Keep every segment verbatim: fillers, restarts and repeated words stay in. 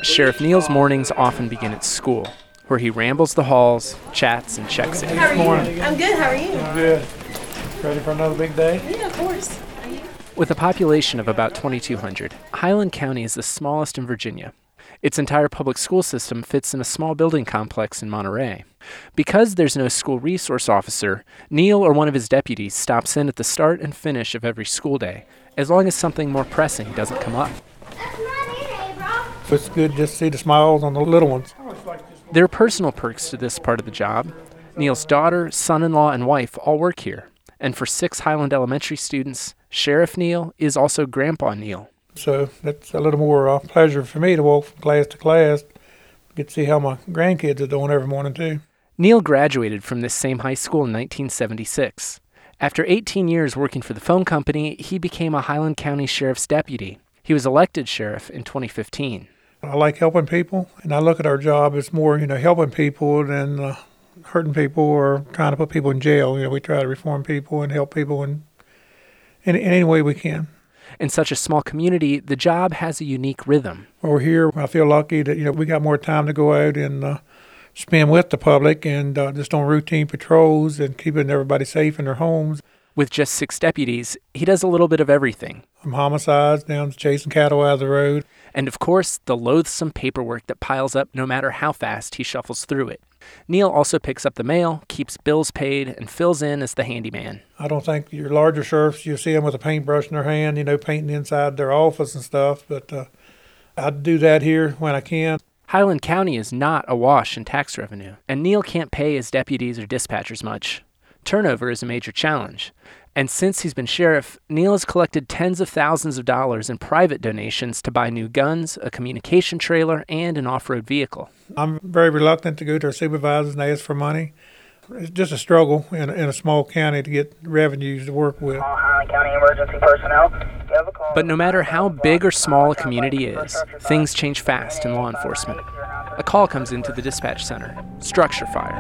Sheriff Neal's mornings often begin at school, where he rambles the halls, chats, and checks in. How are you? I'm good. How are you? I'm good. Ready for another big day? Yeah, of course. With a population of about twenty-two hundred, Highland County is the smallest in Virginia. Its entire public school system fits in a small building complex in Monterey. Because there's no school resource officer, Neal or one of his deputies stops in at the start and finish of every school day, as long as something more pressing doesn't come up. It's good just to see the smiles on the little ones. There are personal perks to this part of the job. Neal's daughter, son-in-law, and wife all work here. And for six Highland Elementary students, Sheriff Neal is also Grandpa Neal. So that's a little more uh, pleasure for me to walk from class to class, get to see how my grandkids are doing every morning too. Neal graduated from this same high school in nineteen seventy-six. After eighteen years working for the phone company, he became a Highland County Sheriff's deputy. He was elected sheriff in twenty fifteen. I like helping people, and I look at our job as more, you know, helping people than uh, hurting people or trying to put people in jail. You know, we try to reform people and help people in, in, in any way we can. In such a small community, the job has a unique rhythm. Over here, I feel lucky that, you know, we got more time to go out and uh, spend with the public and uh, just on routine patrols and keeping everybody safe in their homes. With just six deputies, he does a little bit of everything. From homicides down to chasing cattle out of the road. And of course, the loathsome paperwork that piles up no matter how fast he shuffles through it. Neal also picks up the mail, keeps bills paid, and fills in as the handyman. I don't think your larger sheriffs, you see them with a paintbrush in their hand, you know, painting inside their office and stuff, but uh, I do that here when I can. Highland County is not awash in tax revenue, and Neal can't pay his deputies or dispatchers much. Turnover is a major challenge. And since he's been sheriff, Neal has collected tens of thousands of dollars in private donations to buy new guns, a communication trailer, and an off-road vehicle. I'm very reluctant to go to our supervisors and ask for money. It's just a struggle in, in a small county to get revenues to work with. Highland County emergency personnel. But no matter how big or small a community is, things change fast in law enforcement. A call comes into the dispatch center. Structure fire.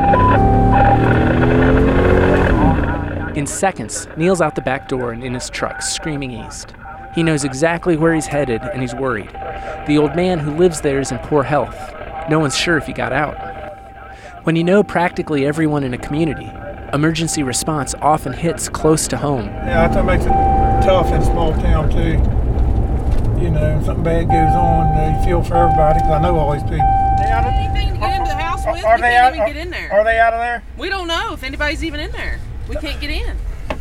In seconds, Neal's out the back door and in his truck, screaming east. He knows exactly where he's headed, and he's worried. The old man who lives there is in poor health. No one's sure if he got out. When you know practically everyone in a community, emergency response often hits close to home. Yeah, that makes it tough in a small town, too. You know, if something bad goes on, uh, you feel for everybody, because I know all these people. Anything to get into the house with, Are we they can't out, even are, get in there. Are they out of there? We don't know if anybody's even in there. We can't get in.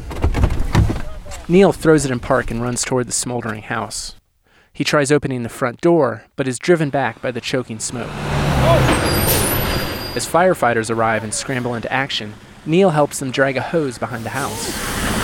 Neal throws it in park and runs toward the smoldering house. He tries opening the front door, but is driven back by the choking smoke. As firefighters arrive and scramble into action, Neal helps them drag a hose behind the house.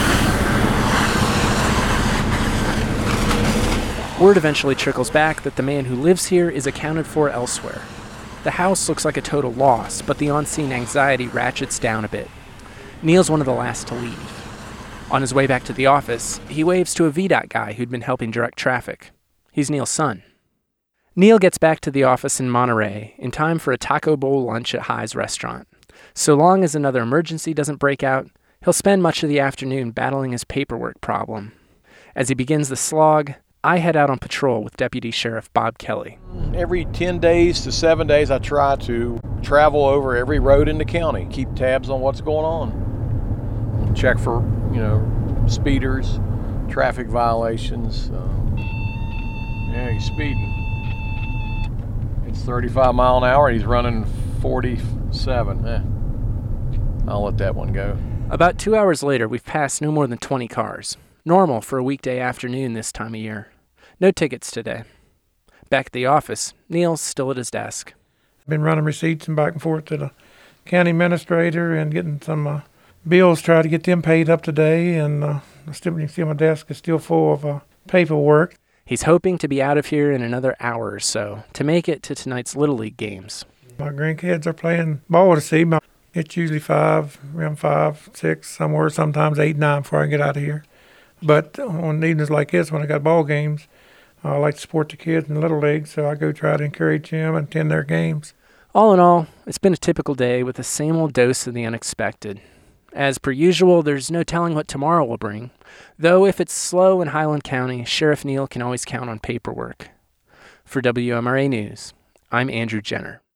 Word eventually trickles back that the man who lives here is accounted for elsewhere. The house looks like a total loss, but the on-scene anxiety ratchets down a bit. Neal's one of the last to leave. On his way back to the office, he waves to a V DOT guy who'd been helping direct traffic. He's Neal's son. Neal gets back to the office in Monterey in time for a taco bowl lunch at High's restaurant. So long as another emergency doesn't break out, he'll spend much of the afternoon battling his paperwork problem. As he begins the slog, I head out on patrol with Deputy Sheriff Bob Kelly. Every ten days to seven days, I try to travel over every road in the county, keep tabs on what's going on, check for, you know, speeders, traffic violations. Um, yeah, he's speeding. It's thirty-five mile an hour, and he's running forty-seven. Eh, I'll let that one go. About two hours later, we've passed no more than twenty cars. Normal for a weekday afternoon this time of year. No tickets today. Back at the office, Neal's still at his desk. I've been running receipts and back and forth to the county administrator and getting some uh, bills, try to get them paid up today, and uh, I still, you can see my desk is still full of uh, paperwork. He's hoping to be out of here in another hour or so to make it to tonight's Little League games. My grandkids are playing ball to see. It's usually five, around five, six, somewhere, sometimes eight, nine before I get out of here. But on evenings like this, when I got ball games, I like to support the kids in the Little League, so I go try to encourage them and attend their games. All in all, it's been a typical day with the same old dose of the unexpected. As per usual, there's no telling what tomorrow will bring, though if it's slow in Highland County, Sheriff Neal can always count on paperwork. For W M R A News, I'm Andrew Jenner.